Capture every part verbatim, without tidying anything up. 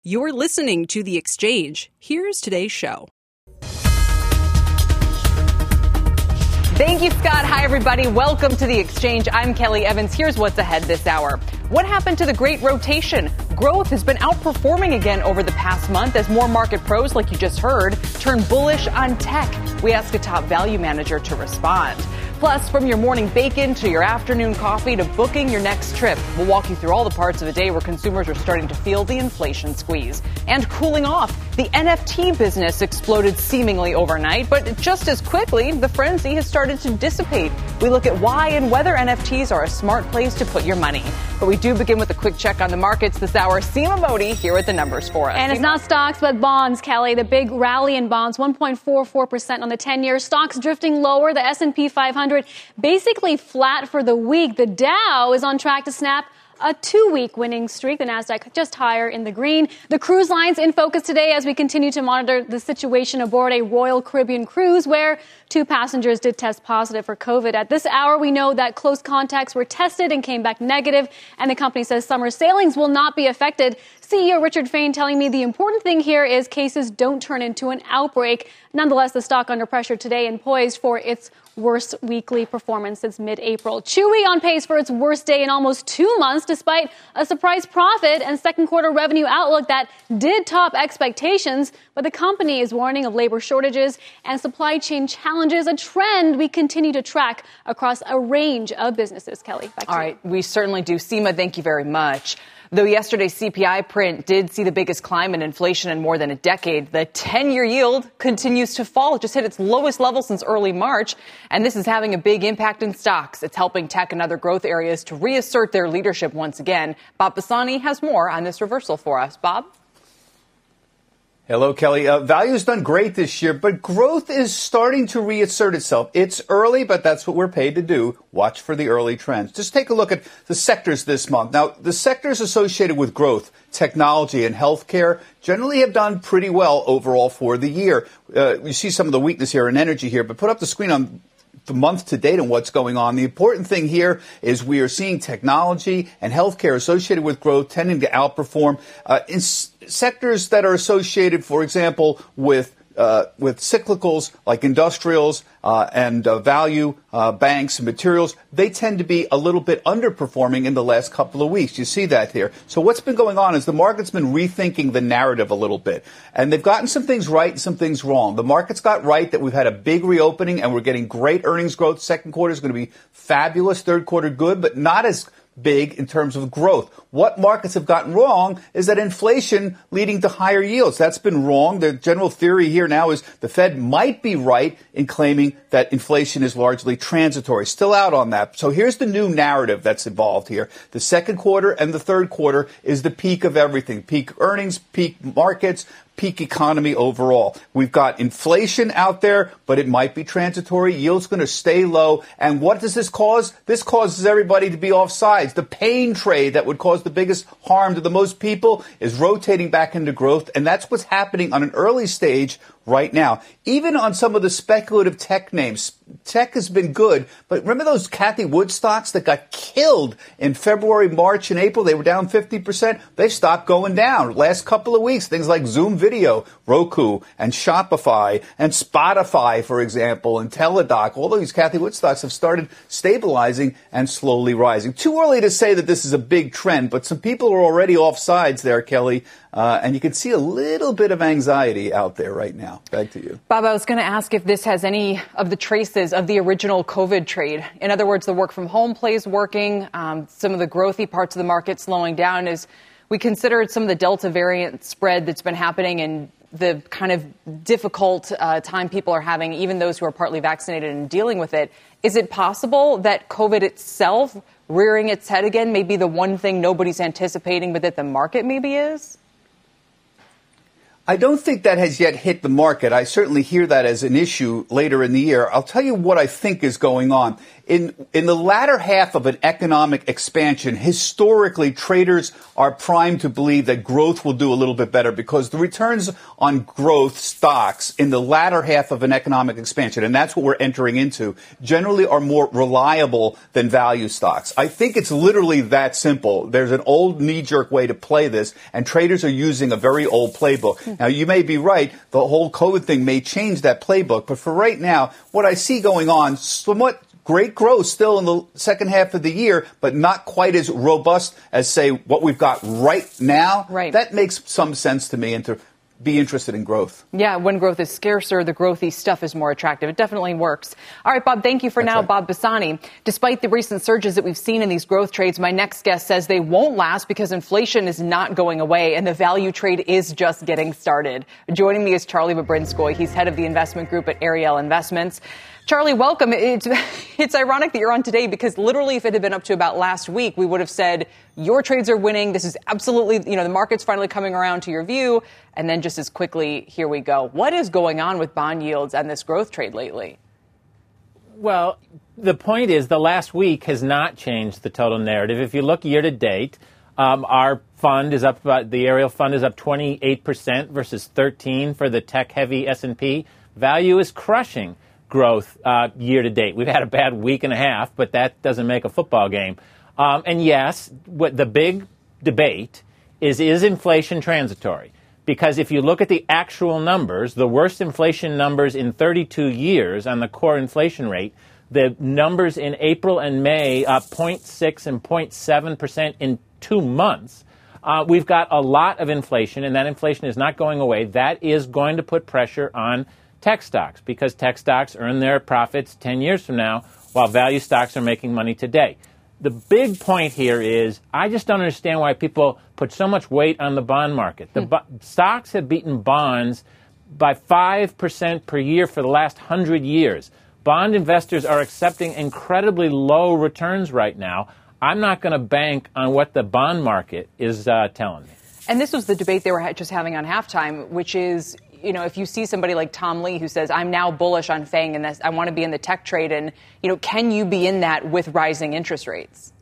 You're listening to The Exchange. Here's today's show. Thank you, Scott. Hi, everybody. Welcome to The Exchange. I'm Kelly Evans. Here's what's ahead this hour. What happened to the great rotation? Growth has been outperforming again over the past month as more market pros, like you just heard, turn bullish on tech. We ask a top value manager to respond. Plus, from your morning bacon to your afternoon coffee to booking your next trip, we'll walk you through all the parts of the day where consumers are starting to feel the inflation squeeze. And cooling off, the N F T business exploded seemingly overnight, but just as quickly, the frenzy has started to dissipate. We look at why and whether N F Ts are a smart place to put your money. But we do begin with a quick check on the markets this hour. Seema Modi here with the numbers for us. And it's not stocks, but bonds, Kelly. The big rally in bonds, one point four four percent on the ten-year. Stocks drifting lower. The S and P five hundred basically flat for the week. The Dow is on track to snap a two-week winning streak. The Nasdaq just higher in the green. The cruise lines in focus today as we continue to monitor the situation aboard a Royal Caribbean cruise where two passengers did test positive for COVID. At this hour, we know that close contacts were tested and came back negative, and the company says summer sailings will not be affected. C E O Richard Fain telling me the important thing here is cases don't turn into an outbreak. Nonetheless, the stock under pressure today and poised for its worst weekly performance since mid-April. Chewy on pace for its worst day in almost two months, despite a surprise profit and second quarter revenue outlook that did top expectations. But the company is warning of labor shortages and supply chain challenges, a trend we continue to track across a range of businesses. Kelly, back to All you. right, we certainly do. Seema, thank you very much. Though yesterday's C P I print did see the biggest climb in inflation in more than a decade, the ten-year yield continues to fall. It just hit its lowest level since early March, and this is having a big impact in stocks. It's helping tech and other growth areas to reassert their leadership once again. Bob Pisani has more on this reversal for us. Bob? Hello, Kelly. Uh, value's done great this year, but growth is starting to reassert itself. It's early, but that's what we're paid to do. Watch for the early trends. Just take a look at the sectors this month. Now, the sectors associated with growth, technology and healthcare, generally have done pretty well overall for the year. Uh, you see some of the weakness here in energy here, but put up the screen on the month to date and what's going on. The important thing here is we are seeing technology and healthcare associated with growth tending to outperform uh, in s- sectors that are associated, for example, with uh, with cyclicals like industrials uh, and uh, value uh, banks and materials. They tend to be a little bit underperforming in the last couple of weeks. You see that here. So what's been going on is the market's been rethinking the narrative a little bit, and they've gotten some things right and some things wrong. The market's got right that we've had a big reopening and we're getting great earnings growth. Second quarter is going to be fabulous. Third quarter good, but not as big in terms of growth. What markets have gotten wrong is that inflation leading to higher yields. That's been wrong. The general theory here now is the Fed might be right in claiming that inflation is largely transitory. Still out on that. So here's the new narrative that's involved here. The second quarter and the third quarter is the peak of everything. Peak earnings, peak markets, peak economy overall. We've got inflation out there, but it might be transitory. Yield's going to stay low. And what does this cause? This causes everybody to be off sides. The pain trade that would cause the biggest harm to the most people is rotating back into growth. And that's what's happening on an early stage right now. Even on some of the speculative tech names, tech has been good. But remember those Cathie Wood stocks that got killed in February, March, and April? They were down fifty percent. They stopped going down. Last couple of weeks, things like Zoom Video, Roku, and Shopify, and Spotify, for example, and Teladoc, all these Cathie Wood stocks have started stabilizing and slowly rising. Too early to say that this is a big trend, but some people are already off sides there, Kelly. Uh, and you can see a little bit of anxiety out there right now. Back to you. Bob, I was going to ask if this has any of the traces of the original COVID trade. In other words, the work from home plays working, um, some of the growthy parts of the market slowing down as we considered some of the Delta variant spread that's been happening and the kind of difficult uh, time people are having, even those who are partly vaccinated and dealing with it. Is it possible that COVID itself rearing its head again may be the one thing nobody's anticipating, but that the market maybe is? I don't think that has yet hit the market. I certainly hear that as an issue later in the year. I'll tell you what I think is going on. In in the latter half of an economic expansion, historically, traders are primed to believe that growth will do a little bit better because the returns on growth stocks in the latter half of an economic expansion, and that's what we're entering into, generally are more reliable than value stocks. I think it's literally that simple. There's an old knee-jerk way to play this, and traders are using a very old playbook. Now, you may be right. The whole COVID thing may change that playbook. But for right now, what I see going on, somewhat great growth still in the second half of the year, but not quite as robust as, say, what we've got right now. Right. That makes some sense to me, and to be interested in growth. Yeah, when growth is scarcer, the growthy stuff is more attractive. It definitely works. All right, Bob, thank you for That's now. right. Bob Bassani. Despite the recent surges that we've seen in these growth trades, my next guest says they won't last because inflation is not going away and the value trade is just getting started. Joining me is Charlie Babrinskoy. He's head of the investment group at Ariel Investments. Charlie, welcome. It's, it's ironic that you're on today because literally if it had been up to about last week, we would have said your trades are winning. This is absolutely, you know, the market's finally coming around to your view. And then just as quickly, here we go. What is going on with bond yields and this growth trade lately? Well, the point is the last week has not changed the total narrative. If you look year to date, um, our fund is up, uh, the Ariel fund is up twenty-eight percent versus thirteen for the tech-heavy S and P. Value is crushing growth uh, year to date. We've had a bad week and a half, but that doesn't make a football game. Um, and yes, what the big debate is, is inflation transitory? Because if you look at the actual numbers, the worst inflation numbers in thirty-two years on the core inflation rate, the numbers in April and May up zero point six and zero point seven percent in two months, uh, we've got a lot of inflation, and that inflation is not going away. That is going to put pressure on tech stocks because tech stocks earn their profits ten years from now while value stocks are making money today. The big point here is I just don't understand why people put so much weight on the bond market. The bo- stocks have beaten bonds by five percent per year for the last one hundred years. Bond investors are accepting incredibly low returns right now. I'm not going to bank on what the bond market is uh, telling me. And this was the debate they were just having on halftime, which is, you know, if you see somebody like Tom Lee who says, I'm now bullish on FANG and this, I want to be in the tech trade, and, you know, can you be in that with rising interest rates?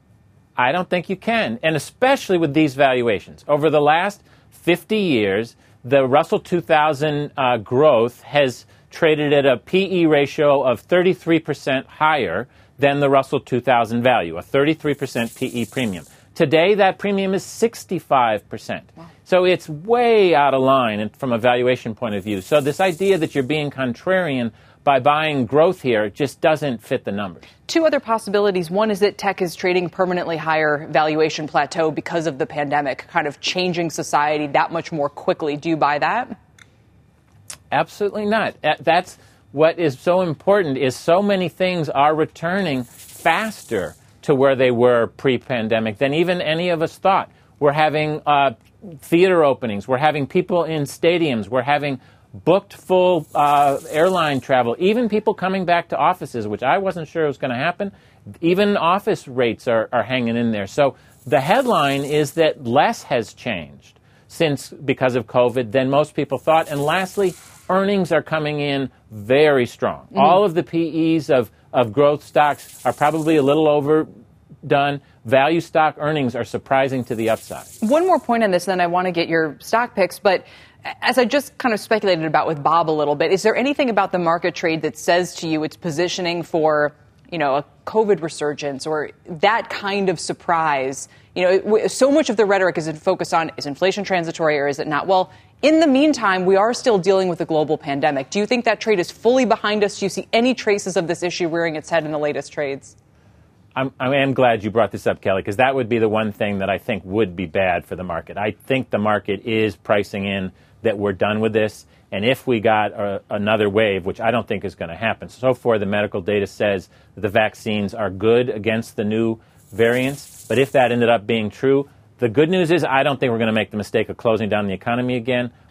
I don't think you can, and especially with these valuations. Over the last fifty years, the Russell two thousand uh, growth has traded at a P E ratio of thirty-three percent higher than the Russell two thousand value, a thirty-three percent P E premium. Today, that premium is sixty-five percent. Wow. So it's way out of line from a valuation point of view. So this idea that you're being contrarian by buying growth here just doesn't fit the numbers. Two other possibilities. One is that tech is trading permanently higher valuation plateau because of the pandemic, kind of changing society that much more quickly. Do you buy that? Absolutely not. That's what is so important is so many things are returning faster to where they were pre-pandemic than even any of us thought. We're having uh, theater openings. We're having people in stadiums. We're having booked full uh, airline travel. Even people coming back to offices, which I wasn't sure was going to happen. Even office rates are, are hanging in there. So the headline is that less has changed since because of COVID than most people thought. And lastly, earnings are coming in very strong. Mm-hmm. All of the P Es of of growth stocks are probably a little overdone. Value stock earnings are surprising to the upside. One more point on this, and then I want to get your stock picks. But as I just kind of speculated about with Bob a little bit, is there anything about the market trade that says to you it's positioning for, you know, a COVID resurgence or that kind of surprise? You know, so much of the rhetoric is focused on, is inflation transitory or is it not? Well, in the meantime, we are still dealing with a global pandemic. Do you think that trade is fully behind us? Do you see any traces of this issue rearing its head in the latest trades? I'm, I am glad you brought this up, Kelly, because that would be the one thing that I think would be bad for the market. I think the market is pricing in that we're done with this. And if we got a, another wave, which I don't think is going to happen, so far the medical data says that the vaccines are good against the new variants. But if that ended up being true, the good news is I don't think we're going to make the mistake of closing down the economy again.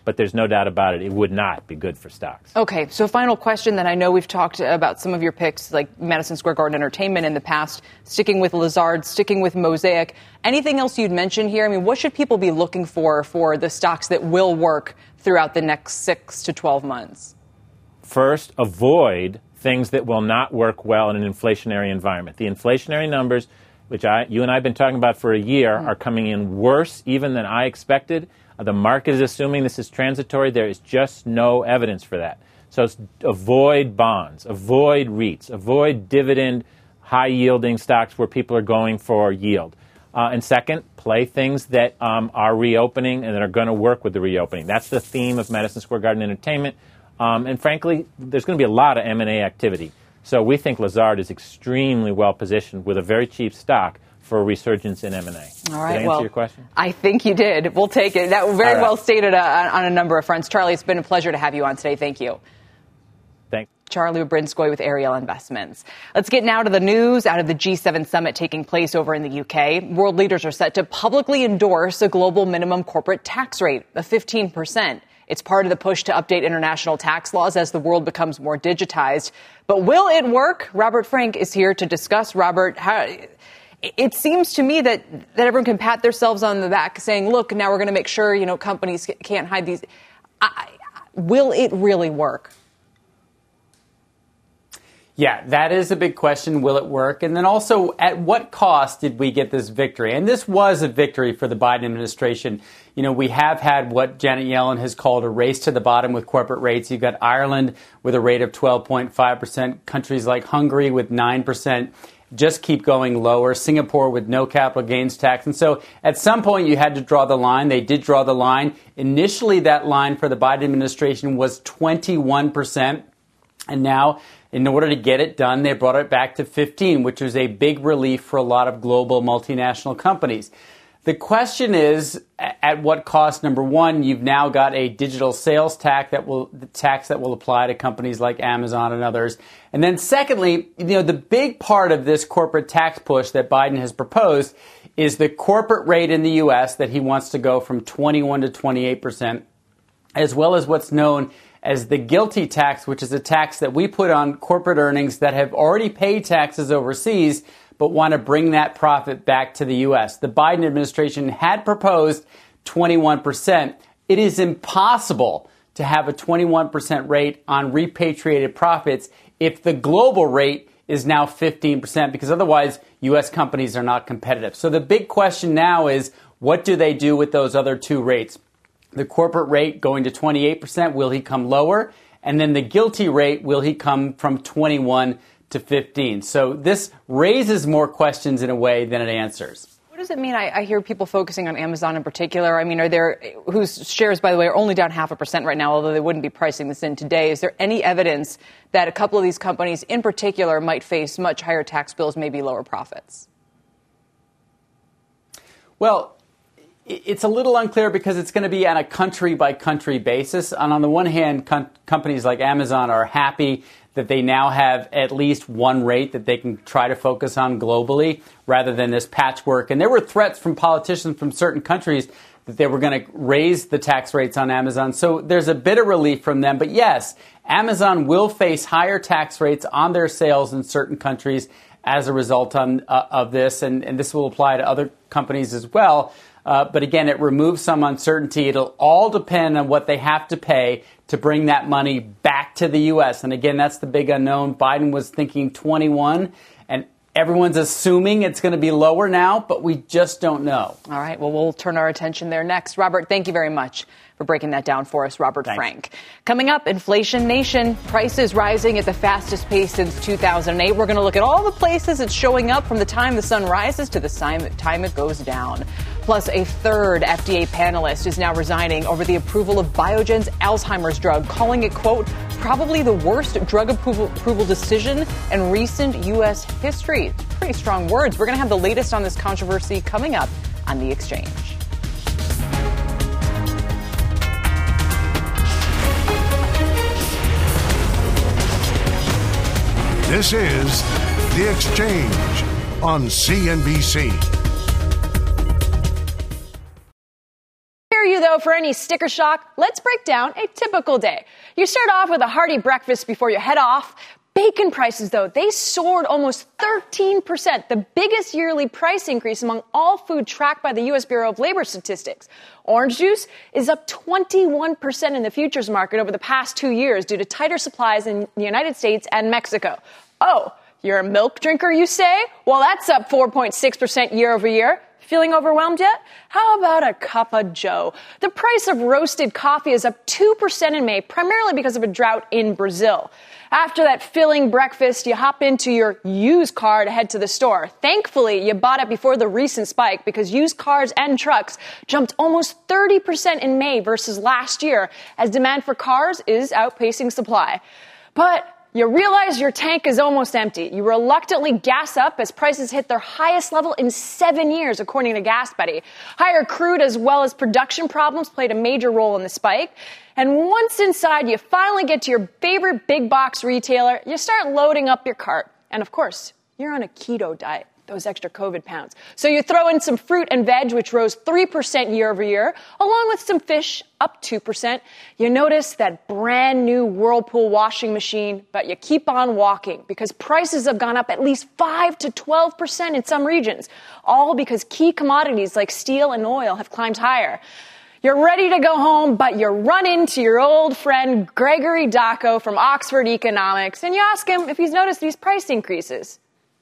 but there's no doubt about it, it would not be good for stocks. Okay, so final question then. I know we've talked about some of your picks, like Madison Square Garden Entertainment in the past, sticking with Lazard, sticking with Mosaic. Anything else you'd mention here? I mean, what should people be looking for for the stocks that will work throughout the next six to twelve months? First, avoid things that will not work well in an inflationary environment. The inflationary numbers, which I, you and I have been talking about for a year, mm. are coming in worse even than I expected. Uh, the market is assuming this is transitory. There is just no evidence for that. So avoid bonds, avoid REITs, avoid dividend, high-yielding stocks where people are going for yield. Uh, and second, play things that um, are reopening and that are going to work with the reopening. That's the theme of Madison Square Garden Entertainment. Um, and frankly, there's going to be a lot of M and A activity. So we think Lazard is extremely well positioned with a very cheap stock for a resurgence in M and A. All right. Did I answer well, your question? I think you did. We'll take it. That was very right. well stated uh, on a number of fronts. Charlie, it's been a pleasure to have you on today. Thank you. Thanks. Charlie Brinskoy with Ariel Investments. Let's get now to the news out of the G seven summit taking place over in the U K. World leaders are set to publicly endorse a global minimum corporate tax rate of fifteen percent. It's part of the push to update international tax laws as the world becomes more digitized. But will it work? Robert Frank is here to discuss. Robert, how, it seems to me that, that everyone can pat themselves on the back saying, look, now we're going to make sure, you know, companies can't hide these. I, will it really work? Yeah, that is a big question. Will it work? And then also, at what cost did we get this victory? And this was a victory for the Biden administration. You know, we have had what Janet Yellen has called a race to the bottom with corporate rates. You've got Ireland with a rate of twelve point five percent, countries like Hungary with nine percent. Just keep going lower. Singapore with no capital gains tax. And so at some point you had to draw the line. They did draw the line. Initially, that line for the Biden administration was twenty-one percent. And now, in order to get it done, they brought it back to fifteen, which was a big relief for a lot of global multinational companies. The question is, at what cost? Number one, you've now got a digital sales tax that will the tax that will apply to companies like Amazon and others. And then secondly, you know, the big part of this corporate tax push that Biden has proposed is the corporate rate in the U S that he wants to go from twenty-one to twenty-eight percent, as well as what's known as the GILTI tax, which is a tax that we put on corporate earnings that have already paid taxes overseas but want to bring that profit back to the U S. The Biden administration had proposed twenty-one percent. It is impossible to have a twenty-one percent rate on repatriated profits if the global rate is now fifteen percent, because otherwise U S companies are not competitive. So the big question now is, what do they do with those other two rates? The corporate rate going to twenty-eight percent, will he come lower? And then the GILTI rate, will he come from twenty-one to fifteen? So this raises more questions in a way than it answers. What does it mean? I, I hear people focusing on Amazon in particular. I mean, are there, whose shares, by the way, are only down half a percent right now, although they wouldn't be pricing this in today. Is there any evidence that a couple of these companies in particular might face much higher tax bills, maybe lower profits? Well, it's a little unclear because it's going to be on a country-by-country basis. And on the one hand, com- companies like Amazon are happy that they now have at least one rate that they can try to focus on globally rather than this patchwork. And there were threats from politicians from certain countries that they were going to raise the tax rates on Amazon. So there's a bit of relief from them. But yes, Amazon will face higher tax rates on their sales in certain countries as a result on, uh, of this. And, and this will apply to other companies as well. Uh, but again, it removes some uncertainty. It'll all depend on what they have to pay to bring that money back to the U S. And again, that's the big unknown. Biden was thinking twenty-one, and everyone's assuming it's going to be lower now, but we just don't know. All right. Well, we'll turn our attention there next. Robert, thank you very much for breaking that down for us. Robert Thanks. Frank. Coming up, Inflation Nation. Prices rising at the fastest pace since two thousand eight. We're going to look at all the places it's showing up from the time the sun rises to the time it goes down. Plus, a third F D A panelist is now resigning over the approval of Biogen's Alzheimer's drug, calling it, quote, probably the worst drug approval, approval decision in recent U S history. It's pretty strong words. We're going to have the latest on this controversy coming up on The Exchange. This is The Exchange on C N B C. You, though, for any sticker shock, let's break down a typical day. You start off with a hearty breakfast before you head off. Bacon prices, though, they soared almost thirteen percent, the biggest yearly price increase among all food tracked by the U S Bureau of Labor Statistics. Orange juice is up twenty-one percent in the futures market over the past two years due to tighter supplies in the United States and Mexico. Oh, you're a milk drinker, you say? Well, that's up four point six percent year over year. Feeling overwhelmed yet? How about a cup of joe? The price of roasted coffee is up two percent in May, primarily because of a drought in Brazil. After that filling breakfast, you hop into your used car to head to the store. Thankfully, you bought it before the recent spike because used cars and trucks jumped almost thirty percent in May versus last year as demand for cars is outpacing supply. But you realize your tank is almost empty. You reluctantly gas up as prices hit their highest level in seven years, according to GasBuddy. Higher crude as well as production problems played a major role in the spike. And once inside, you finally get to your favorite big box retailer. You start loading up your cart. And of course, you're on a keto diet, those extra COVID pounds. So you throw in some fruit and veg, which rose three percent year over year, along with some fish, up two percent. You notice that brand new Whirlpool washing machine, but you keep on walking because prices have gone up at least five to twelve percent in some regions, all because key commodities like steel and oil have climbed higher. You're ready to go home, but you run into your old friend Gregory Dacco from Oxford Economics, and you ask him if he's noticed these price increases.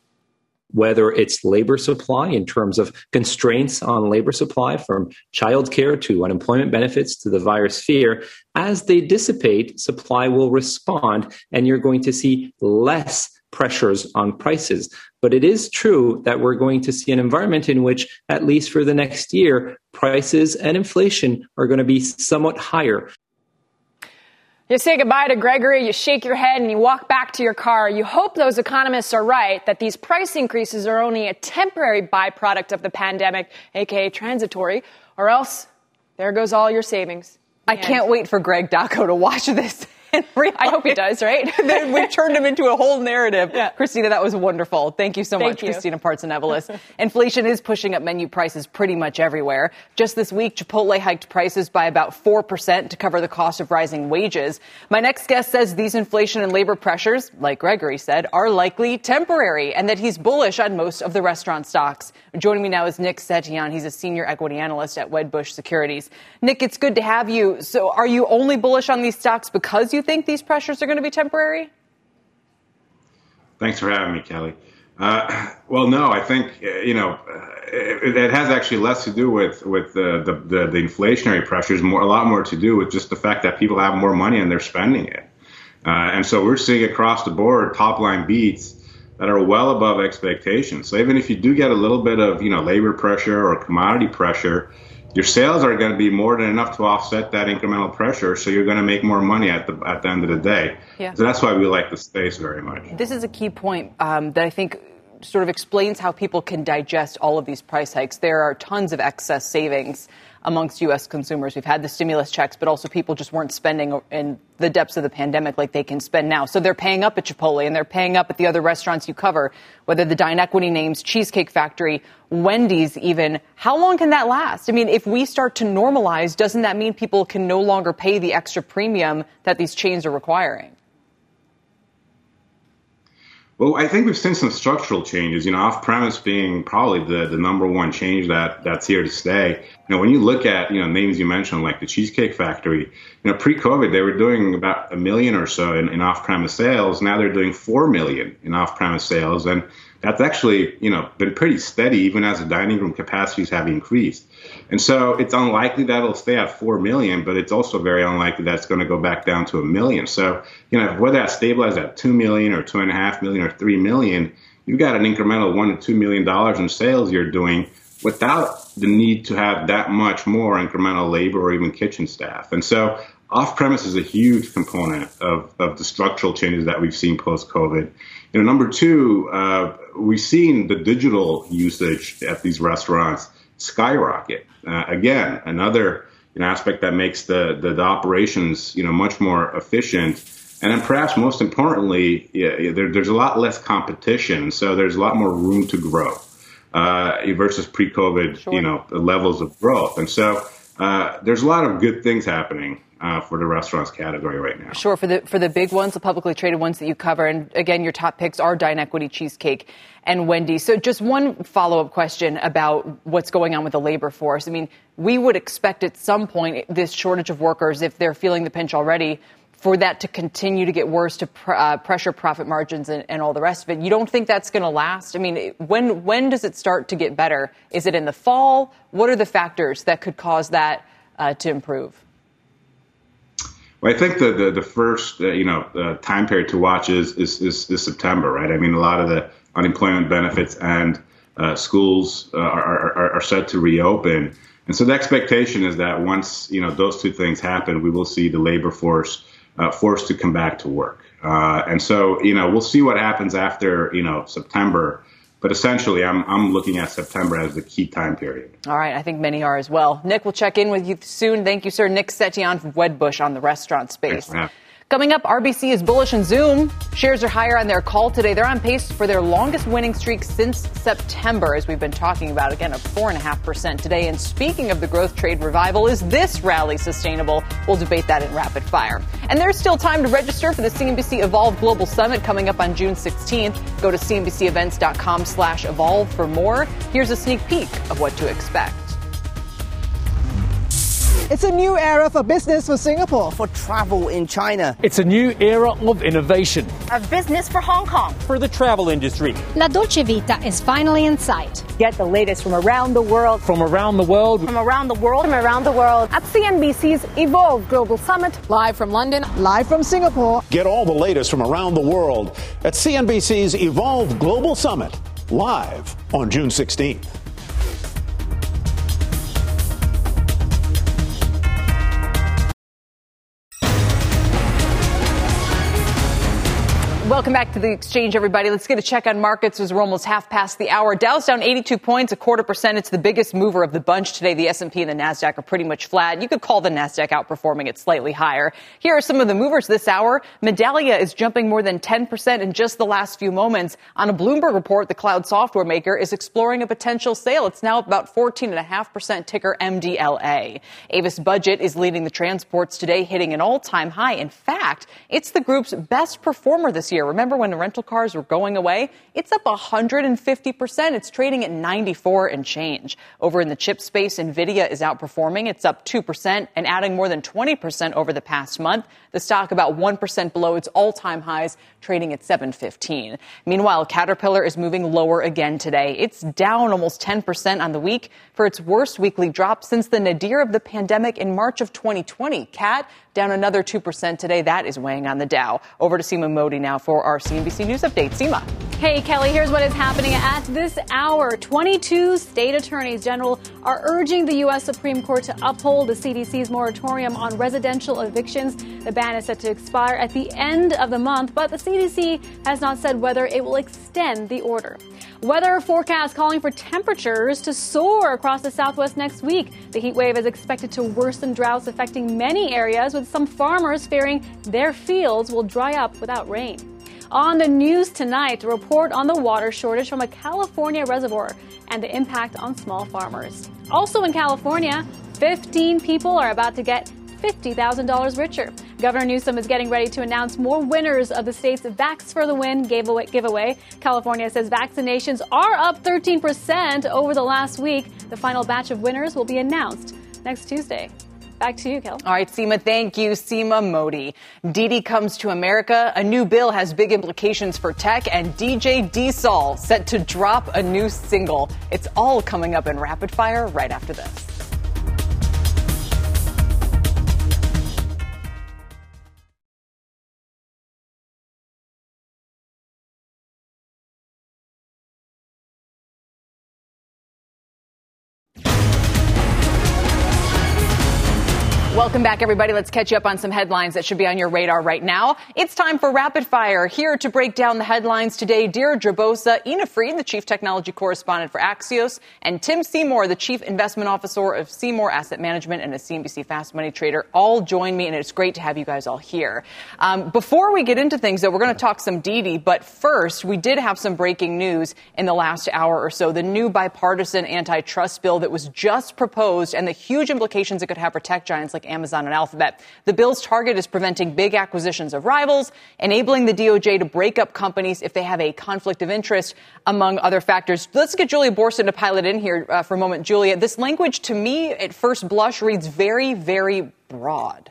Whether it's labor supply in terms of constraints on labor supply from childcare to unemployment benefits to the virus fear, as they dissipate, supply will respond and you're going to see less pressures on prices. But it is true that we're going to see an environment in which, at least for the next year, prices and inflation are going to be somewhat higher. You say goodbye to Gregory, you shake your head, and you walk back to your car. You hope those economists are right, that these price increases are only a temporary byproduct of the pandemic, aka transitory, or else there goes all your savings. I can't wait for Greg Dacco to watch this. I hope he does, right? We've turned him into a whole narrative. Yeah. Christina, that was wonderful. Thank you so Thank much, you. Christina Partsenevelis. Inflation is pushing up menu prices pretty much everywhere. Just this week, Chipotle hiked prices by about four percent to cover the cost of rising wages. My next guest says these inflation and labor pressures, like Gregory said, are likely temporary and that he's bullish on most of the restaurant stocks. Joining me now is Nick Setian. He's a senior equity analyst at Wedbush Securities. Nick, it's good to have you. So are you only bullish on these stocks because you think these pressures are going to be temporary? Thanks for having me, Kelly. Uh, well, no, I think, uh, you know, uh, it, it has actually less to do with, with the, the, the, the inflationary pressures, more, a lot more to do with just the fact that people have more money and they're spending it. Uh, and so we're seeing across the board top line beats that are well above expectations. So even if you do get a little bit of, you know, labor pressure or commodity pressure, your sales are going to be more than enough to offset that incremental pressure, so you're going to make more money at the at the end of the day. Yeah. So that's why we like the space very much. This is a key point um, that I think sort of explains how people can digest all of these price hikes. There are tons of excess savings amongst U S consumers. We've had the stimulus checks, but also people just weren't spending in the depths of the pandemic like they can spend now. So they're paying up at Chipotle and they're paying up at the other restaurants you cover, whether the Dine Equity names, Cheesecake Factory, Wendy's even. How long can that last? I mean, if we start to normalize, doesn't that mean people can no longer pay the extra premium that these chains are requiring? Well, I think we've seen some structural changes, you know, off-premise being probably the, the number one change that, that's here to stay. You know, when you look at, you know, names you mentioned, like the Cheesecake Factory, you know, pre-COVID, they were doing about a million or so in, in off-premise sales. Now they're doing four million in off-premise sales. And that's actually, you know, been pretty steady even as the dining room capacities have increased. And so it's unlikely that it'll stay at four million, but it's also very unlikely that it's going to go back down to a million. So, you know, whether that stabilizes at two million or two and a half million or three million, you've got an incremental one to two million dollars in sales you're doing without the need to have that much more incremental labor or even kitchen staff. And so off-premise is a huge component of, of the structural changes that we've seen post-COVID. You know, number two, uh, we've seen the digital usage at these restaurants skyrocket. Uh, again, another you know, aspect that makes the, the, the operations, you know, much more efficient. And then perhaps most importantly, yeah, there, there's a lot less competition. So there's a lot more room to grow uh, versus pre-COVID, sure. you know, levels of growth. And so uh, there's a lot of good things happening uh, for the restaurants category right now. Sure, for the for the big ones, the publicly traded ones that you cover, and again, your top picks are DineEquity, Cheesecake, and Wendy's. So just one follow-up question about what's going on with the labor force. I mean, we would expect at some point this shortage of workers, if they're feeling the pinch already, for that to continue to get worse, to pr- uh, pressure profit margins and, and all the rest of it. You don't think that's going to last? I mean, when when does it start to get better? Is it in the fall? What are the factors that could cause that uh, to improve? Well, I think the the, the first uh, you know uh, time period to watch is, is is is September, right? I mean, a lot of the unemployment benefits and uh, schools uh, are, are are set to reopen, and so the expectation is that once you know those two things happen, we will see the labor force Uh, forced to come back to work. Uh, and so, you know, we'll see what happens after, you know, September. But essentially, I'm I'm looking at September as the key time period. All right. I think many are as well. Nick, we'll check in with you soon. Thank you, sir. Nick Setyan from Wedbush on the restaurant space. Coming up, R B C is bullish in Zoom. Shares are higher on their call today. They're on pace for their longest winning streak since September, as we've been talking about, again, of four point five percent today. And speaking of the growth trade revival, is this rally sustainable? We'll debate that in rapid fire. And there's still time to register for the C N B C Evolve Global Summit coming up on June sixteenth. Go to cnbcevents.com slash evolve for more. Here's a sneak peek of what to expect. It's a new era for business for Singapore. For travel in China. It's a new era of innovation. Of business for Hong Kong. For the travel industry. La Dolce Vita is finally in sight. Get the latest from around the world. From around the world. From around the world. From around the world. At C N B C's Evolve Global Summit. Live from London. Live from Singapore. Get all the latest from around the world at C N B C's Evolve Global Summit. Live on June sixteenth. Welcome back to the Exchange, everybody. Let's get a check on markets as we're almost half past the hour. Dow's down eighty-two points, a quarter percent. It's the biggest mover of the bunch today. The S and P and the NASDAQ are pretty much flat. You could call the NASDAQ outperforming it slightly higher. Here are some of the movers this hour. Medallia is jumping more than ten percent in just the last few moments. On a Bloomberg report, the cloud software maker is exploring a potential sale. It's now about fourteen point five percent, ticker M D L A. Avis Budget is leading the transports today, hitting an all-time high. In fact, it's the group's best performer this year. Remember when the rental cars were going away? It's up one hundred fifty percent. It's trading at ninety-four and change. Over in the chip space, NVIDIA is outperforming. It's up two percent and adding more than twenty percent over the past month. The stock about one percent below its all-time highs, trading at seven fifteen. Meanwhile, Caterpillar is moving lower again today. It's down almost ten percent on the week for its worst weekly drop since the nadir of the pandemic in March of twenty twenty. Cat down another two percent today. That is weighing on the Dow. Over to Seema Modi now for our C N B C News Update. Seema. Hey, Kelly, here's what is happening at this hour. twenty-two state attorneys general are urging the U S Supreme Court to uphold the C D C's moratorium on residential evictions. The ban is set to expire at the end of the month, but the C D C has not said whether it will extend the order. Weather forecast calling for temperatures to soar across the Southwest next week. The heat wave is expected to worsen droughts affecting many areas, with some farmers fearing their fields will dry up without rain. On the news tonight, a report on the water shortage from a California reservoir and the impact on small farmers. Also in California, fifteen people are about to get fifty thousand dollars richer. Governor Newsom is getting ready to announce more winners of the state's Vax for the Win giveaway. California says vaccinations are up thirteen percent over the last week. The final batch of winners will be announced next Tuesday. Back to you, Kel. All right, Seema, thank you. Seema Modi. Didi comes to America. A new bill has big implications for tech, and D J D-Sol set to drop a new single. It's all coming up in Rapid Fire right after this. Welcome back, everybody. Let's catch you up on some headlines that should be on your radar right now. It's time for Rapid Fire. Here to break down the headlines today, Deirdre Bosa, Ina Fried, the chief technology correspondent for Axios, and Tim Seymour, the chief investment officer of Seymour Asset Management and a C N B C Fast Money trader, all join me, and it's great to have you guys all here. Um, before we get into things, though, we're going to talk some Didi, but first, we did have some breaking news in the last hour or so. The new bipartisan antitrust bill that was just proposed and the huge implications it could have for tech giants like Amazon and Alphabet. The bill's target is preventing big acquisitions of rivals, enabling the D O J to break up companies if they have a conflict of interest, among other factors. Let's get Julia Boorstin to pilot in here uh, for a moment. Julia, this language to me at first blush reads very, very broad.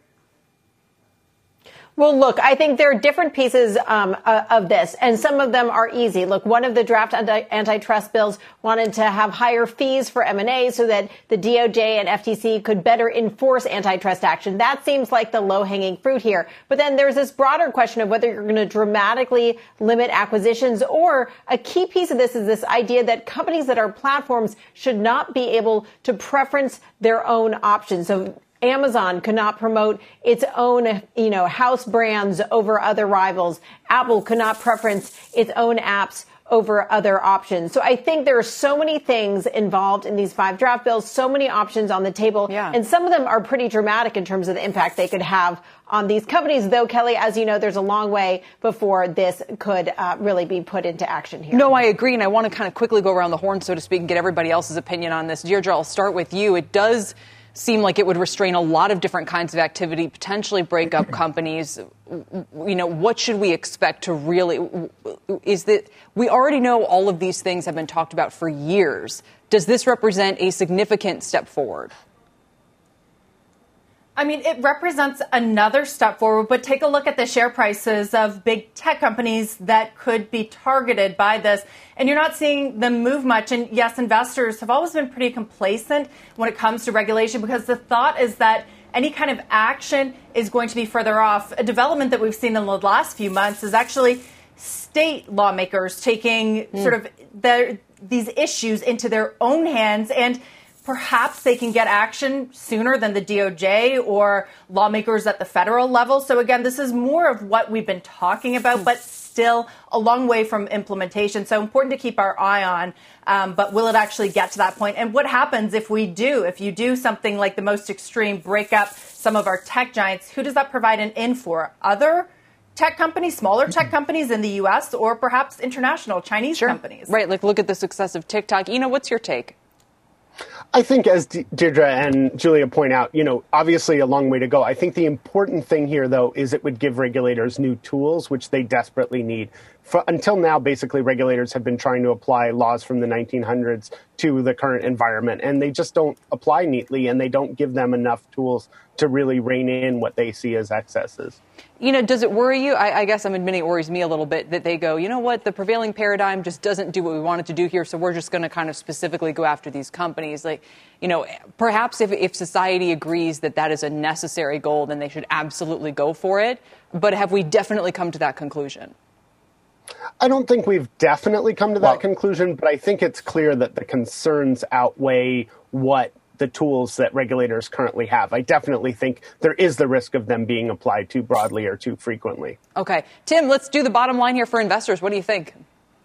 Well, look, I think there are different pieces um, uh, of this, and some of them are easy. Look, one of the draft anti- antitrust bills wanted to have higher fees for M and A so that the D O J and F T C could better enforce antitrust action. That seems like the low-hanging fruit here. But then there's this broader question of whether you're going to dramatically limit acquisitions, or a key piece of this is this idea that companies that are platforms should not be able to preference their own options. So Amazon could not promote its own, you know, house brands over other rivals. Apple could not preference its own apps over other options. So I think there are so many things involved in these five draft bills, so many options on the table. Yeah. And some of them are pretty dramatic in terms of the impact they could have on these companies. Though, Kelly, as you know, there's a long way before this could uh, really be put into action here. No, I agree. And I want to kind of quickly go around the horn, so to speak, and get everybody else's opinion on this. Deirdre, I'll start with you. It does seem like it would restrain a lot of different kinds of activity, potentially break up companies. You know, what should we expect to really, is that we already know all of these things have been talked about for years. Does this represent a significant step forward? I mean, it represents another step forward, but take a look at the share prices of big tech companies that could be targeted by this. And you're not seeing them move much. And yes, investors have always been pretty complacent when it comes to regulation, because the thought is that any kind of action is going to be further off. A development that we've seen in the last few months is actually state lawmakers taking mm. sort of their, these issues into their own hands, and perhaps they can get action sooner than the D O J or lawmakers at the federal level. So again, this is more of what we've been talking about, but still a long way from implementation. So important to keep our eye on. Um, but will it actually get to that point? And what happens if we do, if you do something like the most extreme, break up some of our tech giants? Who does that provide an in for? Other tech companies, smaller tech companies in the U S, or perhaps international Chinese sure. companies? Right. Like, look at the success of TikTok. Ina, what's your take? I think, as De- Deirdre and Julia point out, you know, obviously a long way to go. I think the important thing here, though, is it would give regulators new tools, which they desperately need. For, until now, basically, regulators have been trying to apply laws from the nineteen hundreds to the current environment, and they just don't apply neatly, and they don't give them enough tools to really rein in what they see as excesses. You know, does it worry you? I, I guess I'm admitting it worries me a little bit that they go, you know what, the prevailing paradigm just doesn't do what we want it to do here, so we're just going to kind of specifically go after these companies. Like, you know, perhaps if, if society agrees that that is a necessary goal, then they should absolutely go for it. But have we definitely come to that conclusion? I don't think we've definitely come to that well, conclusion, but I think it's clear that the concerns outweigh what the tools that regulators currently have. I definitely think there is the risk of them being applied too broadly or too frequently. Okay. Tim, let's do the bottom line here for investors. What do you think?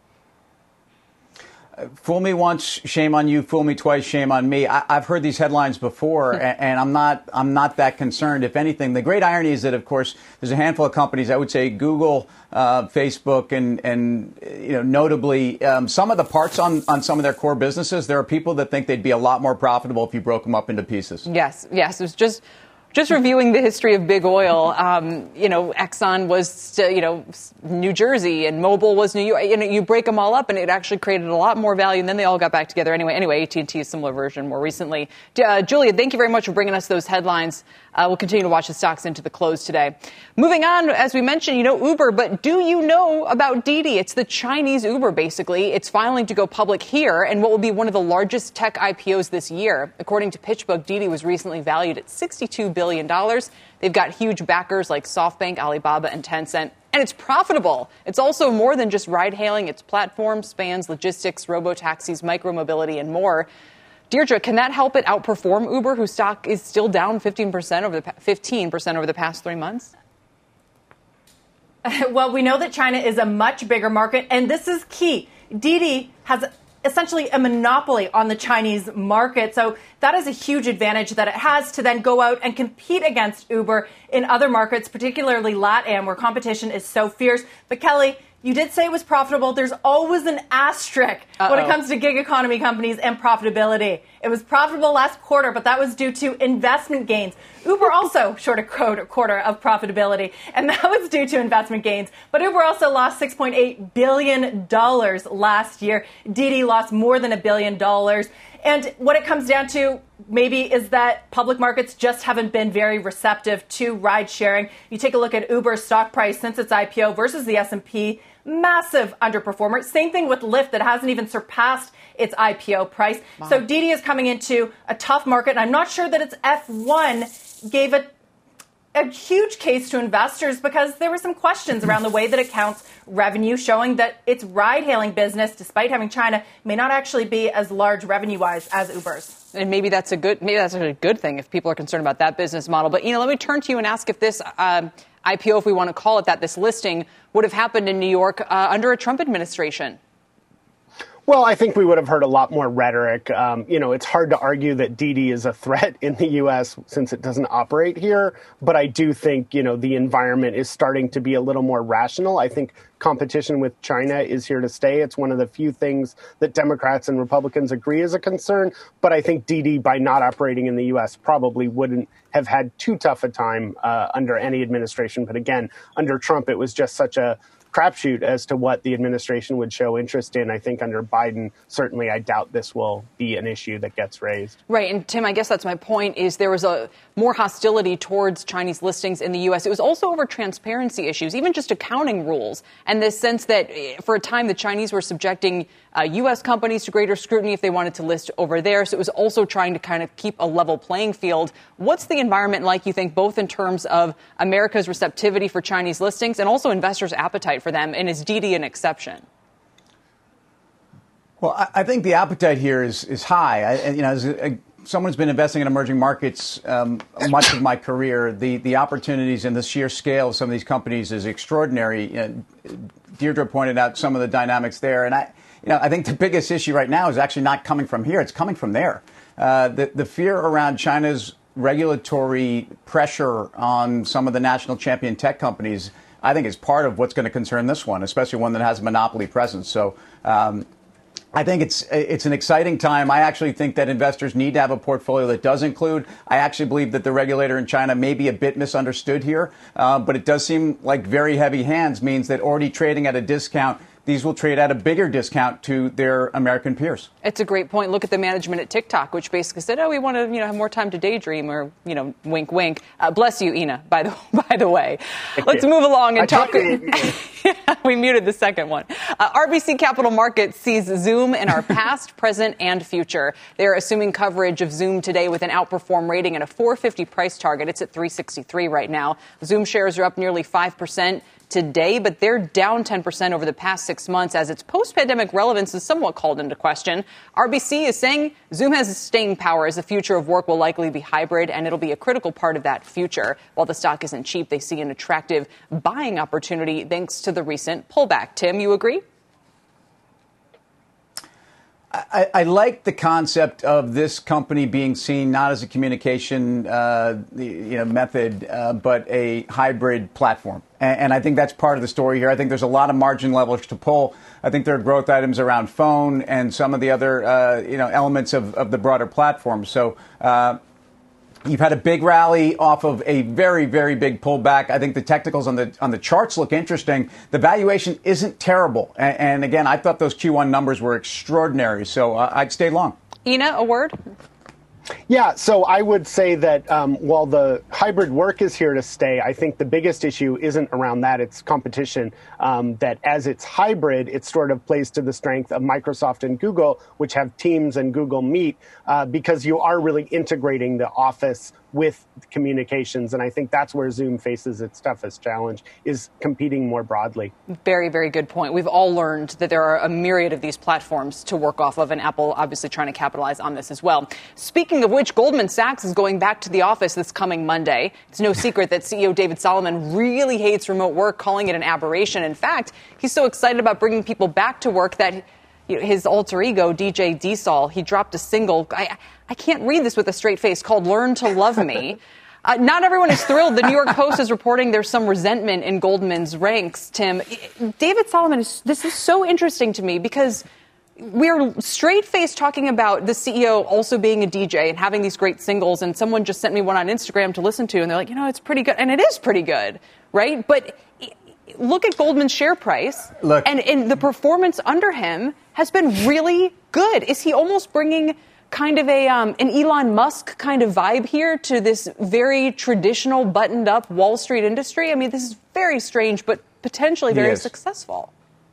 Fool me once, shame on you. Fool me twice, shame on me. I, I've heard these headlines before, and, and I'm not. I'm not that concerned. If anything, the great irony is that, of course, there's a handful of companies. I would say Google, uh, Facebook, and and you know, notably, um, some of the parts on on some of their core businesses. There are people that think they'd be a lot more profitable if you broke them up into pieces. Yes, yes. It was just. Just reviewing the history of big oil, um, you know, Exxon was, you know, New Jersey and Mobil was New York. You know, you break them all up and it actually created a lot more value, and then they all got back together anyway. Anyway, A T and T is a similar version more recently. Uh, Julia, thank you very much for bringing us those headlines. Uh, we'll continue to watch the stocks into the close today. Moving on, as we mentioned, you know, Uber, but do you know about Didi? It's the Chinese Uber, basically. It's filing to go public here and what will be one of the largest tech I P Os this year. According to PitchBook, Didi was recently valued at sixty-two billion dollars. They've got huge backers like SoftBank, Alibaba, and Tencent. And it's profitable. It's also more than just ride-hailing. Its platform spans logistics, robo-taxis, micromobility, and more. Deirdre, can that help it outperform Uber, whose stock is still down fifteen percent over the fifteen percent over the past three months? Well, we know that China is a much bigger market, and this is key. Didi has essentially a monopoly on the Chinese market. So that is a huge advantage that it has to then go out and compete against Uber in other markets, particularly LATAM, where competition is so fierce. But Kelly, you did say it was profitable. There's always an asterisk Uh-oh. when it comes to gig economy companies and profitability. It was profitable last quarter, but that was due to investment gains. Uber also short a quarter of profitability, and that was due to investment gains. But Uber also lost six point eight billion dollars last year. Didi lost more than a billion dollars. And what it comes down to maybe is that public markets just haven't been very receptive to ride sharing. You take a look at Uber's stock price since its I P O versus the S and P, massive underperformer. Same thing with Lyft that hasn't even surpassed its I P O price. Wow. So Didi is coming into a tough market, and I'm not sure that its F one gave it a huge case to investors because there were some questions around the way that it counts revenue, showing that its ride-hailing business, despite having China, may not actually be as large revenue-wise as Uber's. And maybe that's a good, maybe that's a good thing if people are concerned about that business model. But, you know, let me turn to you and ask if this um, I P O, if we want to call it that, this listing would have happened in New York uh, under a Trump administration. Well, I think we would have heard a lot more rhetoric. Um, you know, it's hard to argue that Didi is a threat in the U S since it doesn't operate here. But I do think, you know, the environment is starting to be a little more rational. I think competition with China is here to stay. It's one of the few things that Democrats and Republicans agree is a concern. But I think Didi, by not operating in the U S, probably wouldn't have had too tough a time uh, under any administration. But again, under Trump, it was just such a crapshoot as to what the administration would show interest in. I think under Biden, certainly I doubt this will be an issue that gets raised. Right. And Tim, I guess that's my point, is there was a more hostility towards Chinese listings in the U S. It was also over transparency issues, even just accounting rules, and this sense that for a time the Chinese were subjecting uh, U S companies to greater scrutiny if they wanted to list over there. So it was also trying to kind of keep a level playing field. What's the environment like, you think, both in terms of America's receptivity for Chinese listings and also investors' appetite for them? And is Didi an exception? Well, I, I think the appetite here is is high. I, you know, as a, someone who's been investing in emerging markets um, much of my career, the the opportunities and the sheer scale of some of these companies is extraordinary. You know, Deirdre pointed out some of the dynamics there, and I, you know, I think the biggest issue right now is actually not coming from here; it's coming from there. Uh, the the fear around China's regulatory pressure on some of the national champion tech companies, I think, is part of what's going to concern this one, especially one that has a monopoly presence. So um, I think it's it's an exciting time. I actually think that investors need to have a portfolio that does include. I actually believe that the regulator in China may be a bit misunderstood here, uh, but it does seem like very heavy hands means that already trading at a discount, these will trade at a bigger discount to their American peers. It's a great point. Look at the management at TikTok, which basically said, oh, we want to, you know, have more time to daydream, or, you know, wink, wink. Uh, bless you, Ina, by the by the way. Thank Let's you. move along and I talk. We muted the second one. Uh, R B C Capital Markets sees Zoom in our past, present, and future. They're assuming coverage of Zoom today with an outperform rating and a four fifty price target. It's at three sixty-three right now. Zoom shares are up nearly five percent today, but they're down ten percent over the past six months as its post-pandemic relevance is somewhat called into question. R B C is saying Zoom has staying power as the future of work will likely be hybrid, and it'll be a critical part of that future. While the stock isn't cheap, they see an attractive buying opportunity thanks to the recent pullback. Tim, you agree? I, I like the concept of this company being seen not as a communication uh, you know, method, uh, but a hybrid platform. And, and I think that's part of the story here. I think there's a lot of margin leverage to pull. I think there are growth items around phone and some of the other uh, you know, elements of, of the broader platform. So uh, you've had a big rally off of a very, very big pullback. I think the technicals on the on the charts look interesting. The valuation isn't terrible. And, and again, I thought those Q one numbers were extraordinary. So uh, I'd stay long. Ina, a word? Yeah, so I would say that um, while the hybrid work is here to stay, I think the biggest issue isn't around that. It's competition. Um, that as it's hybrid, it sort of plays to the strength of Microsoft and Google, which have Teams and Google Meet, uh, because you are really integrating the Office with communications. And I think that's where Zoom faces its toughest challenge, is competing more broadly. Very, very good point. We've all learned that there are a myriad of these platforms to work off of, and Apple obviously trying to capitalize on this as well. Speaking of which, Goldman Sachs is going back to the office this coming Monday. It's no secret that C E O David Solomon really hates remote work, calling it an aberration. In fact, he's so excited about bringing people back to work that you know, his alter ego, D J D-Sol, he dropped a single. I, I can't read this with a straight face, called Learn to Love Me. Uh, not everyone is thrilled. The New York Post is reporting there's some resentment in Goldman's ranks, Tim. David Solomon, is, this is so interesting to me because we're straight-faced talking about the C E O also being a D J and having these great singles, and someone just sent me one on Instagram to listen to, and they're like, you know, it's pretty good. And it is pretty good, right? But look at Goldman's share price, look. And, and the performance under him has been really good. Is he almost bringing kind of a um, an Elon Musk kind of vibe here to this very traditional, buttoned-up Wall Street industry? I mean, this is very strange, but potentially very successful.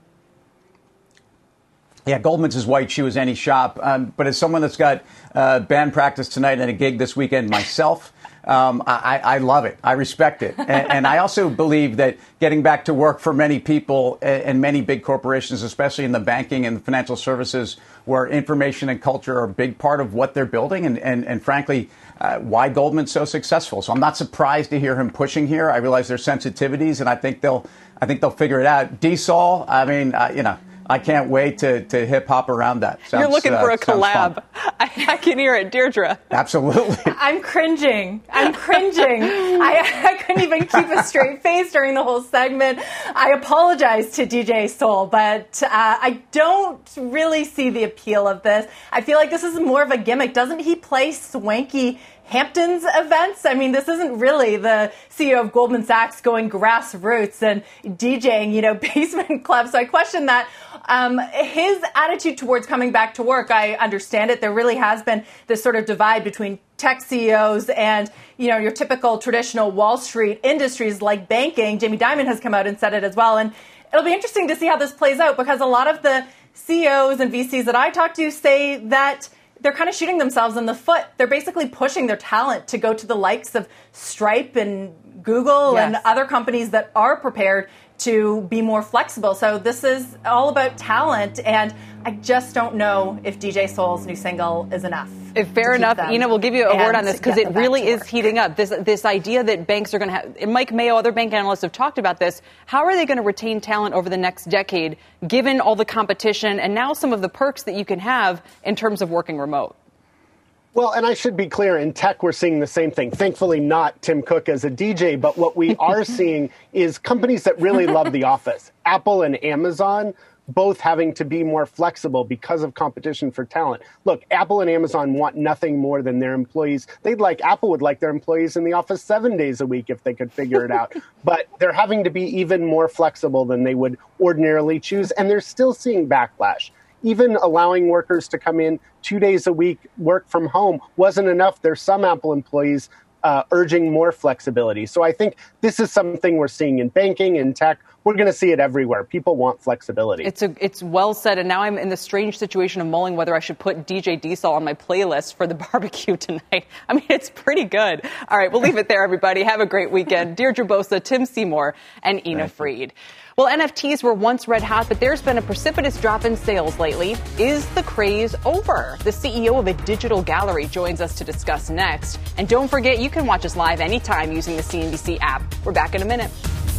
Yeah, Goldman's is white shoe as any shop. Um, but as someone that's got uh, band practice tonight and a gig this weekend myself, um, I, I love it. I respect it. And, and I also believe that getting back to work for many people and many big corporations, especially in the banking and financial services, where information and culture are a big part of what they're building and, and, and frankly, uh, why Goldman's so successful. So I'm not surprised to hear him pushing here. I realize there's sensitivities, and I think they'll I think they'll figure it out. D-Sol, I mean, uh, you know, I can't wait to, to hip hop around that. Sounds, You're looking uh, for a collab. I, I can hear it. Deirdre. Absolutely. I'm cringing. I'm cringing. I, I couldn't even keep a straight face during the whole segment. I apologize to D J Soul, but uh, I don't really see the appeal of this. I feel like this is more of a gimmick. Doesn't he play swanky Hamptons events? I mean, this isn't really the C E O of Goldman Sachs going grassroots and DJing, you know, basement clubs. So I question that. Um, his attitude towards coming back to work, I understand it. There really has been this sort of divide between tech C E Os and, you know, your typical traditional Wall Street industries like banking. Jamie Dimon has come out and said it as well. And it'll be interesting to see how this plays out, because a lot of the C E Os and V Cs that I talk to say that they're kind of shooting themselves in the foot. They're basically pushing their talent to go to the likes of Stripe and Google yes. and other companies that are prepared to be more flexible. So this is all about talent, and I just don't know if D J Soul's new single is enough. If fair enough, you know, we'll give you a word on this because it really is heating up. This this idea that banks are going to have, Mike Mayo, other bank analysts have talked about this. How are they going to retain talent over the next decade, given all the competition and now some of the perks that you can have in terms of working remote? Well, and I should be clear, in tech, we're seeing the same thing. Thankfully, not Tim Cook as a D J, but what we are seeing is companies that really love the office. Apple and Amazon both having to be more flexible because of competition for talent. Look, Apple and Amazon want nothing more than their employees. They'd like, Apple would like their employees in the office seven days a week if they could figure it out. But they're having to be even more flexible than they would ordinarily choose, and they're still seeing backlash. Even allowing workers to come in two days a week, work from home, wasn't enough. There's some Apple employees uh, urging more flexibility. So I think this is something we're seeing in banking and tech. We're going to see it everywhere. People want flexibility. It's a, it's well said. And now I'm in the strange situation of mulling whether I should put D J D-Sol on my playlist for the barbecue tonight. I mean, it's pretty good. All right, we'll leave it there, everybody. Have a great weekend. Deirdre Bosa, Tim Seymour, and Ina Fried. Well, N F Ts were once red hot, but there's been a precipitous drop in sales lately. Is the craze over? The C E O of a digital gallery joins us to discuss next. And don't forget, you can watch us live anytime using the C N B C app. We're back in a minute.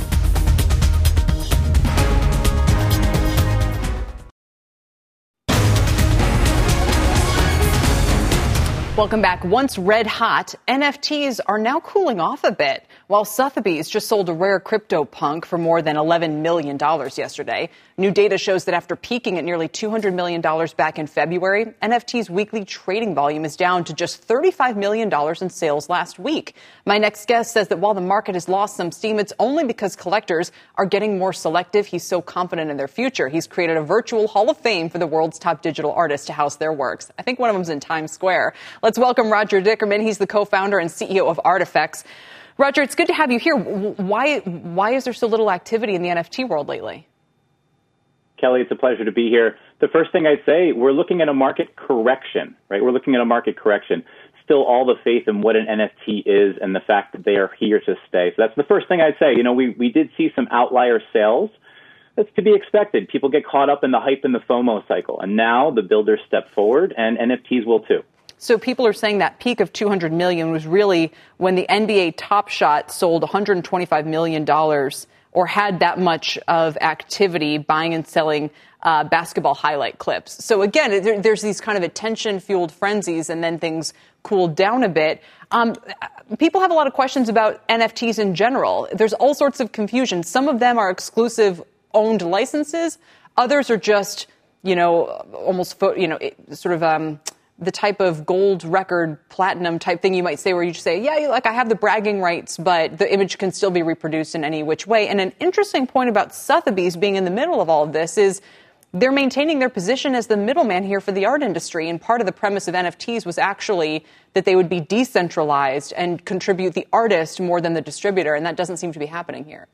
Welcome back. Once red hot, N F Ts are now cooling off a bit. While Sotheby's just sold a rare CryptoPunk for more than eleven million dollars yesterday. New data shows that after peaking at nearly two hundred million dollars back in February, N F T's weekly trading volume is down to just thirty-five million dollars in sales last week. My next guest says that while the market has lost some steam, it's only because collectors are getting more selective. He's so confident in their future. He's created a virtual Hall of Fame for the world's top digital artists to house their works. I think one of them's in Times Square. Let's welcome Roger Dickerman. He's the co-founder and C E O of Artifex. Roger, it's good to have you here. Why, why is there so little activity in the N F T world lately? Kelly, it's a pleasure to be here. The first thing I'd say, we're looking at a market correction, right? We're looking at a market correction. still all the faith in what an N F T is and the fact that they are here to stay. So that's the first thing I'd say. You know, we, we did see some outlier sales. That's to be expected. People get caught up in the hype and the FOMO cycle. And now the builders step forward, and N F Ts will too. So people are saying that peak of two hundred million dollars was really when the N B A Top Shot sold one hundred twenty-five million dollars or had that much of activity buying and selling uh, basketball highlight clips. So again, there, there's these kind of attention-fueled frenzies, and then things cooled down a bit. Um, people have a lot of questions about N F Ts in general. There's all sorts of confusion. Some of them are exclusive owned licenses. Others are just, you know, almost, you know, sort of um, the type of gold record, platinum type thing you might say, where you just say, yeah, like I have the bragging rights, but the image can still be reproduced in any which way. And an interesting point about Sotheby's being in the middle of all of this is they're maintaining their position as the middleman here for the art industry. And part of the premise of N F Ts was actually that they would be decentralized and contribute the artist more than the distributor. And that doesn't seem to be happening here.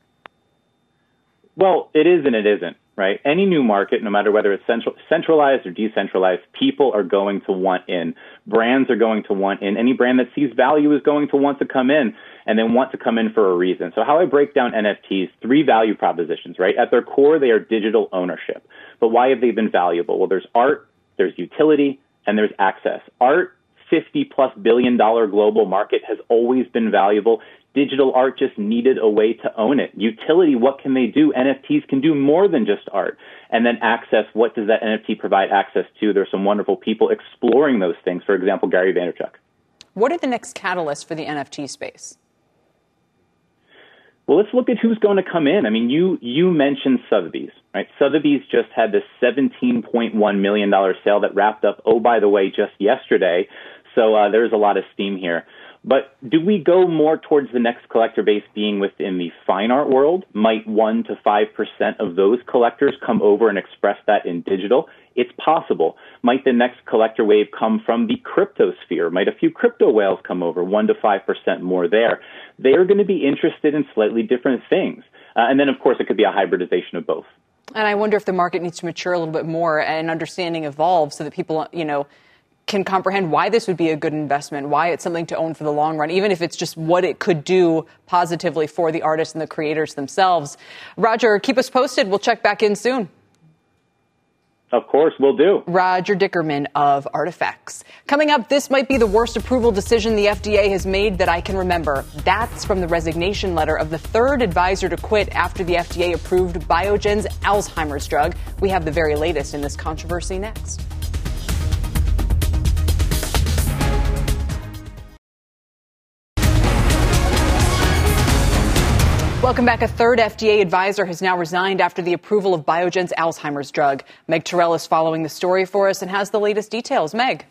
Well, it is and it isn't, right? Any new market, no matter whether it's central, centralized or decentralized, people are going to want in. Brands are going to want in. Any brand that sees value is going to want to come in, and they want to come in for a reason. So how I break down N F Ts, three value propositions, right? At their core, they are digital ownership. But why have they been valuable? Well, there's art, there's utility, and there's access. Art, fifty plus billion dollar global market, has always been valuable. Digital art just needed a way to own it. Utility, what can they do? N F Ts can do more than just art. And then access, what does that N F T provide access to? There's some wonderful people exploring those things. For example, Gary Vaynerchuk. What are the next catalysts for the N F T space? Well, let's look at who's going to come in. I mean, you you mentioned Sotheby's, right? Sotheby's just had this seventeen point one million dollars sale that wrapped up, oh, by the way, just yesterday. So uh, there's a lot of steam here. But do we go more towards the next collector base being within the fine art world? Might one to five percent of those collectors come over and express that in digital? It's possible. Might the next collector wave come from the crypto sphere? Might a few crypto whales come over, one to five percent more there? They are going to be interested in slightly different things. Uh, and then, of course, it could be a hybridization of both. And I wonder if the market needs to mature a little bit more and understanding evolve so that people, you know, can comprehend why this would be a good investment, why it's something to own for the long run, even if it's just what it could do positively for the artists and the creators themselves. Roger, keep us posted. We'll check back in soon. Of course, we'll do. Roger Dickerman of Artifacts. Coming up, this might be the worst approval decision the F D A has made that I can remember. That's from the resignation letter of the third advisor to quit after the F D A approved Biogen's Alzheimer's drug. We have the very latest in this controversy next. Welcome back. A third F D A advisor has now resigned after the approval of Biogen's Alzheimer's drug. Meg Terrell is following the story for us and has the latest details. Meg.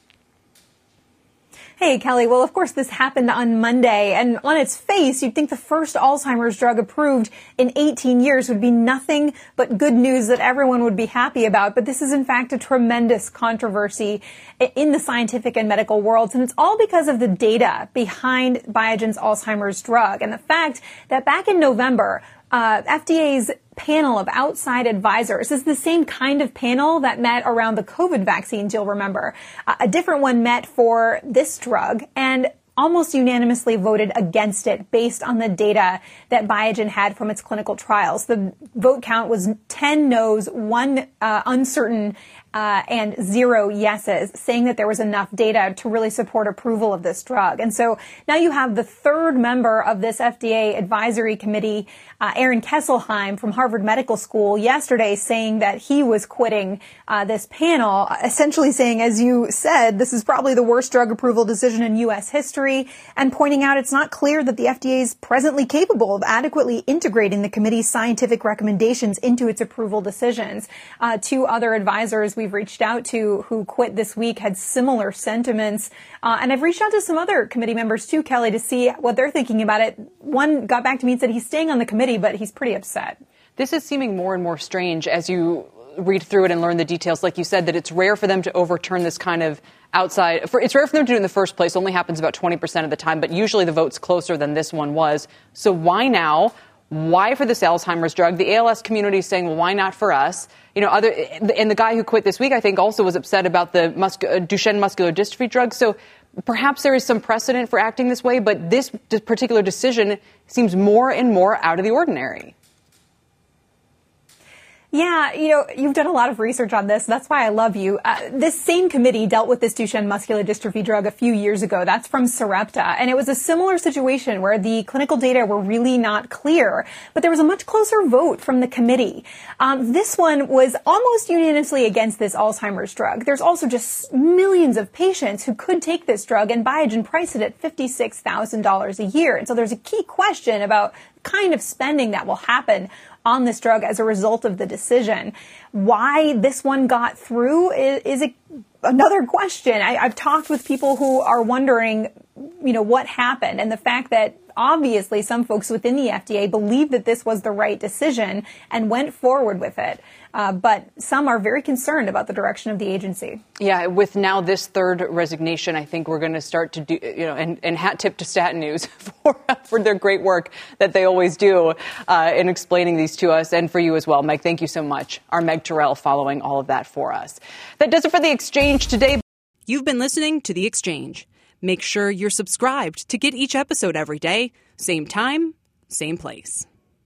Hey, Kelly. Well, of course, this happened on Monday. And on its face, you'd think the first Alzheimer's drug approved in eighteen years would be nothing but good news that everyone would be happy about. But this is, in fact, a tremendous controversy in the scientific and medical worlds. And it's all because of the data behind Biogen's Alzheimer's drug and the fact that back in November, Uh, F D A's panel of outside advisors is the same kind of panel that met around the COVID vaccines, you'll remember. Uh, a different one met for this drug and almost unanimously voted against it based on the data that Biogen had from its clinical trials. The vote count was ten no's, one uh, uncertain Uh, and zero yeses, saying that there was enough data to really support approval of this drug. And so now you have the third member of this F D A advisory committee, uh, Aaron Kesselheim from Harvard Medical School, yesterday saying that he was quitting uh, this panel, essentially saying, as you said, this is probably the worst drug approval decision in U S history, and pointing out it's not clear that the F D A is presently capable of adequately integrating the committee's scientific recommendations into its approval decisions. Uh, two other advisors we've reached out to who quit this week had similar sentiments. Uh, and I've reached out to some other committee members too, Kelly, to see what they're thinking about it. One got back to me and said he's staying on the committee, but he's pretty upset. This is seeming more and more strange as you read through it and learn the details. Like you said, that it's rare for them to overturn this kind of outside. For, it's rare for them to do it in the first place. It only happens about twenty percent of the time, but usually the vote's closer than this one was. So why now? Why for this Alzheimer's drug? The A L S community is saying, well, why not for us? You know, other, and the guy who quit this week, I think, also was upset about the muscu- Duchenne muscular dystrophy drug. So perhaps there is some precedent for acting this way, but this particular decision seems more and more out of the ordinary. Yeah, you know, you've done a lot of research on this. That's why I love you. Uh, this same committee dealt with this Duchenne muscular dystrophy drug a few years ago. That's from Sarepta. And it was a similar situation where the clinical data were really not clear, but there was a much closer vote from the committee. Um, this one was almost unanimously against this Alzheimer's drug. There's also just millions of patients who could take this drug, and Biogen priced it at fifty-six thousand dollars a year. And so there's a key question about the kind of spending that will happen on this drug as a result of the decision. Why this one got through is, is a, another question. I, I've talked with people who are wondering, you know, what happened, and the fact that obviously some folks within the F D A believe that this was the right decision and went forward with it. Uh, but some are very concerned about the direction of the agency. Yeah, with now this third resignation, I think we're going to start to do, you know, and, and hat tip to Statin News for, for their great work that they always do uh, in explaining these to us, and for you as well, Meg. Thank you so much. Our Meg Terrell following all of that for us. That does it for The Exchange today. You've been listening to The Exchange. Make sure you're subscribed to get each episode every day, same time, same place.